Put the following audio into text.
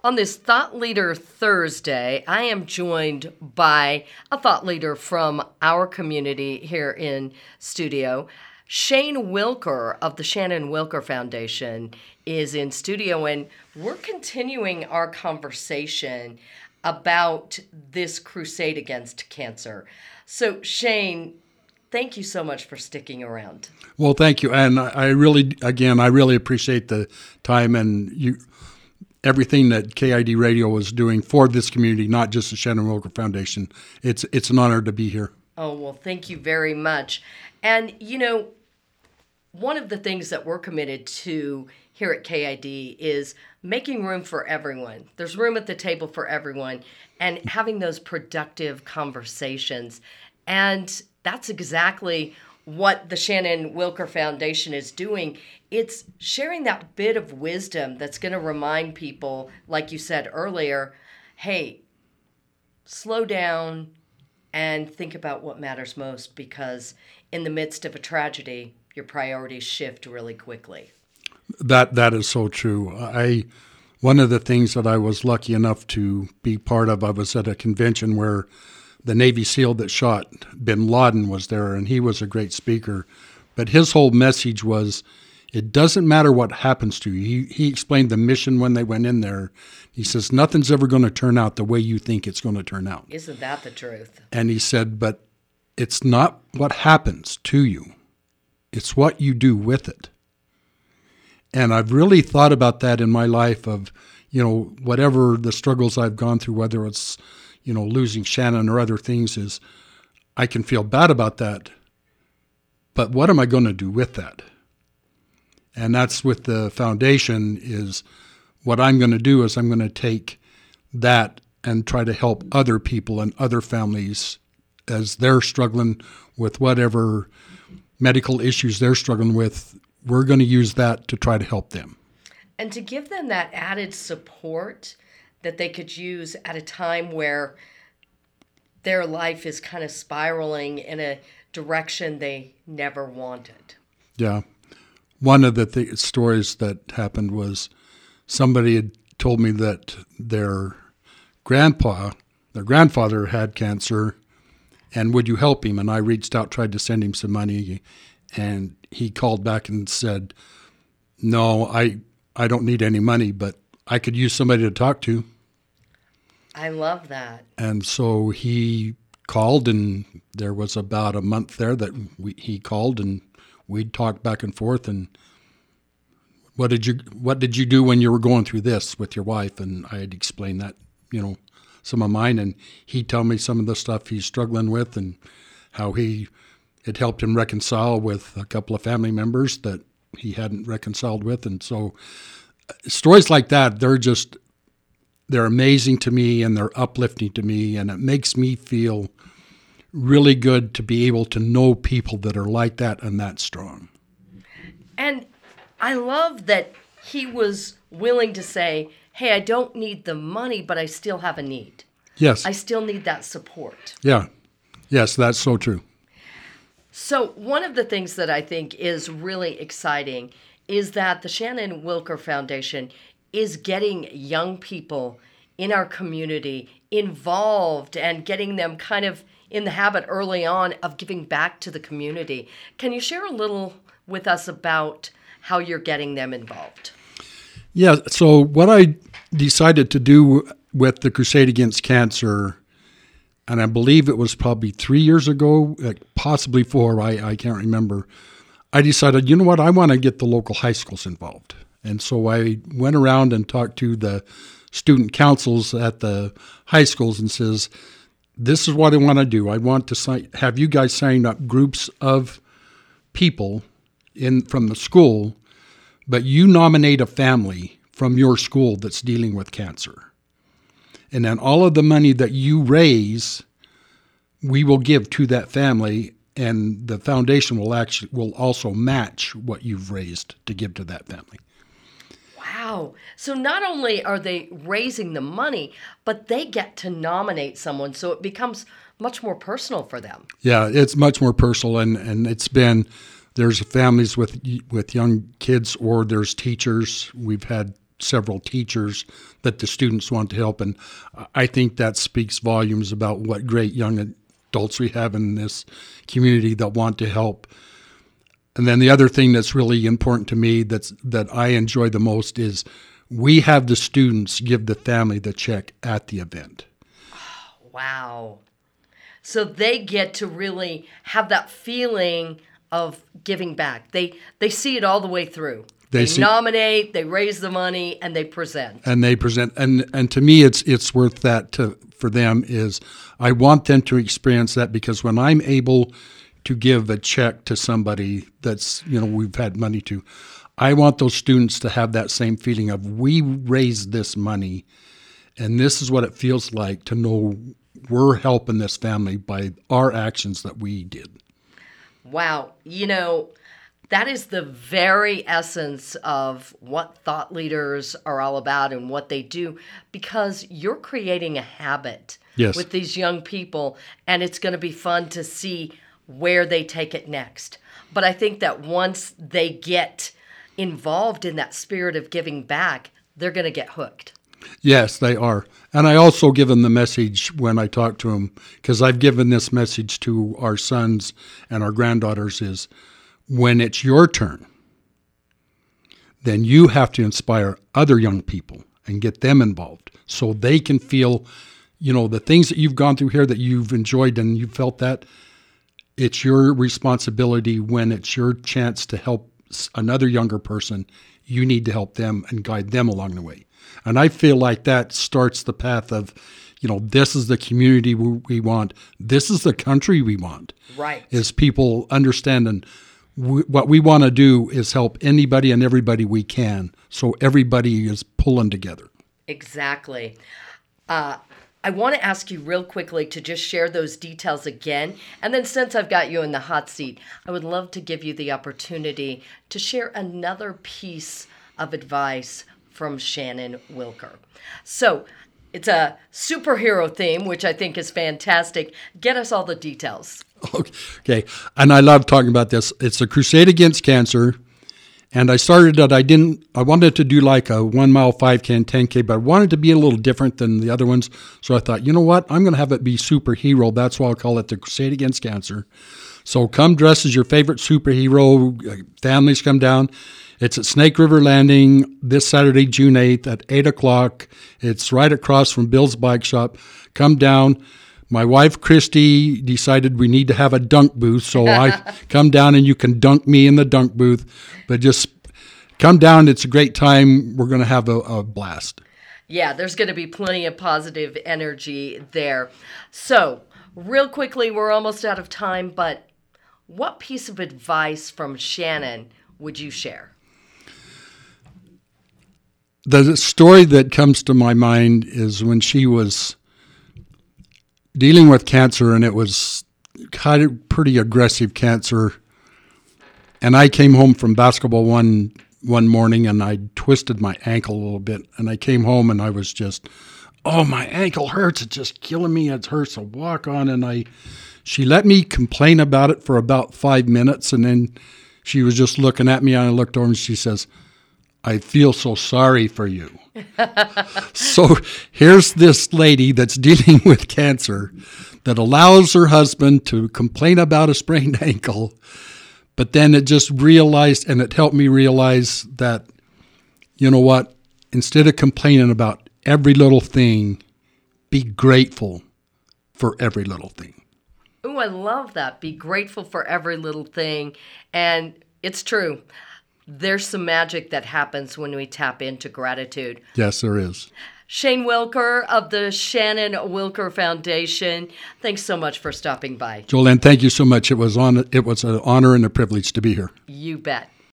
On this Thought Leader Thursday, I am joined by a thought leader from our community here in studio. Shane Wilker of the Shannon Wilker Foundation is in studio, and we're continuing our conversation about this crusade against cancer. So, Shane, thank you so much for sticking around. Well, thank you. And I really appreciate the time and everything that KID Radio is doing for this community, not just the Shannon Wilker Foundation. It's an honor to be here. Oh, well, thank you very much. And, one of the things that we're committed to here at KID is making room for everyone. There's room at the table for everyone and having those productive conversations. And that's exactly what the Shannon Wilker Foundation is doing. It's sharing that bit of wisdom that's going to remind people, like you said earlier, hey, slow down and think about what matters most, because in the midst of a tragedy, your priorities shift really quickly. That is so true. One of the things that I was lucky enough to be part of, I was at a convention where the Navy SEAL that shot bin Laden was there, and he was a great speaker. But his whole message was, it doesn't matter what happens to you. He explained the mission when they went in there. He says, nothing's ever going to turn out the way you think it's going to turn out. Isn't that the truth? And he said, but it's not what happens to you. It's what you do with it. And I've really thought about that in my life of, whatever the struggles I've gone through, whether it's, losing Shannon or other things, is I can feel bad about that. But what am I going to do with that? And that's with the foundation, is what I'm going to do is I'm going to take that and try to help other people and other families as they're struggling with whatever medical issues they're struggling with. We're going to use that to try to help them. And to give them that added support that they could use at a time where their life is kind of spiraling in a direction they never wanted. Yeah. One of the stories that happened was somebody had told me that their grandfather had cancer, and would you help him? And I reached out, tried to send him some money, and he called back and said, no, I don't need any money, but I could use somebody to talk to. I love that. And so he called, and there was about a month there that he called, and we'd talk back and forth. And what did you do when you were going through this with your wife? And I had explained that, some of mine, and he'd tell me some of the stuff he's struggling with and how it helped him reconcile with a couple of family members that he hadn't reconciled with. And so stories like that, they're amazing to me, and they're uplifting to me, and it makes me feel really good to be able to know people that are like that and that strong. And I love that he was willing to say, hey, I don't need the money, but I still have a need. Yes. I still need that support. Yeah. Yes, that's so true. So one of the things that I think is really exciting is that the Shannon Wilker Foundation is getting young people in our community involved and getting them kind of in the habit early on of giving back to the community. Can you share a little with us about how you're getting them involved? Yeah, so what I decided to do with the Crusade Against Cancer, and I believe it was probably 3 years ago, possibly 4, I can't remember, I decided, you know what, I want to get the local high schools involved. And so I went around and talked to the student councils at the high schools and says, this is what I want to do. I want to have you guys sign up groups of people from the school, but you nominate a family from your school that's dealing with cancer. And then all of the money that you raise, we will give to that family, and the foundation will also match what you've raised to give to that family. Wow. So not only are they raising the money, but they get to nominate someone, so it becomes much more personal for them. Yeah, it's much more personal, and it's been, there's families with young kids, or there's teachers. We've had several teachers that the students want to help. And I think that speaks volumes about what great young adults we have in this community that want to help. And then the other thing that's really important to me that I enjoy the most is we have the students give the family the check at the event. Wow. So they get to really have that feeling of giving back. They see it all the way through. They nominate, they raise the money, and they present. And to me, it's worth that for them. Is I want them to experience that, because when I'm able to give a check to somebody that's, we've had money to, I want those students to have that same feeling of, we raised this money, and this is what it feels like to know we're helping this family by our actions that we did. Wow. That is the very essence of what thought leaders are all about and what they do, because you're creating a habit with these young people, and it's going to be fun to see where they take it next. But I think that once they get involved in that spirit of giving back, they're going to get hooked. Yes, they are. And I also give them the message when I talk to them, because I've given this message to our sons and our granddaughters, is when it's your turn, then you have to inspire other young people and get them involved so they can feel, the things that you've gone through here that you've enjoyed and you felt that. It's your responsibility when it's your chance to help another younger person. You need to help them and guide them along the way. And I feel like that starts the path of, this is the community we want. This is the country we want. Right. Is people understanding what we want to do is help anybody and everybody we can. So everybody is pulling together. Exactly. I want to ask you real quickly to just share those details again. And then since I've got you in the hot seat, I would love to give you the opportunity to share another piece of advice from Shannon Wilker. So it's a superhero theme, which I think is fantastic. Get us all the details. Okay. And I love talking about this. It's a crusade against cancer. And I started that I wanted to do like a 1 mile 5K and 10K, but I wanted to be a little different than the other ones. So I thought, you know what? I'm going to have it be superhero. That's why I'll call it the Crusade Against Cancer. So come dress as your favorite superhero. Families come down. It's at Snake River Landing this Saturday, June 8th at 8 o'clock. It's right across from Bill's Bike Shop. Come down. My wife, Christy, decided we need to have a dunk booth, so I come down and you can dunk me in the dunk booth. But just come down. It's a great time. We're going to have a blast. Yeah, there's going to be plenty of positive energy there. So, real quickly, we're almost out of time, but what piece of advice from Shannon would you share? The story that comes to my mind is when she was dealing with cancer, and it was kind of pretty aggressive cancer. And I came home from basketball one morning, and I twisted my ankle a little bit. And I came home, and I was just, my ankle hurts. It's just killing me. It hurts to walk on. And she let me complain about it for about 5 minutes, and then she was just looking at me, and I looked over, and she says, I feel so sorry for you. So here's this lady that's dealing with cancer that allows her husband to complain about a sprained ankle, but then it just realized, and it helped me realize that, you know what, instead of complaining about every little thing, be grateful for every little thing. Ooh, I love that. Be grateful for every little thing. And it's true. There's some magic that happens when we tap into gratitude. Yes, there is. Shane Wilker of the Shannon Wilker Foundation, thanks so much for stopping by. Jolene, thank you so much. It was an honor and a privilege to be here. You bet.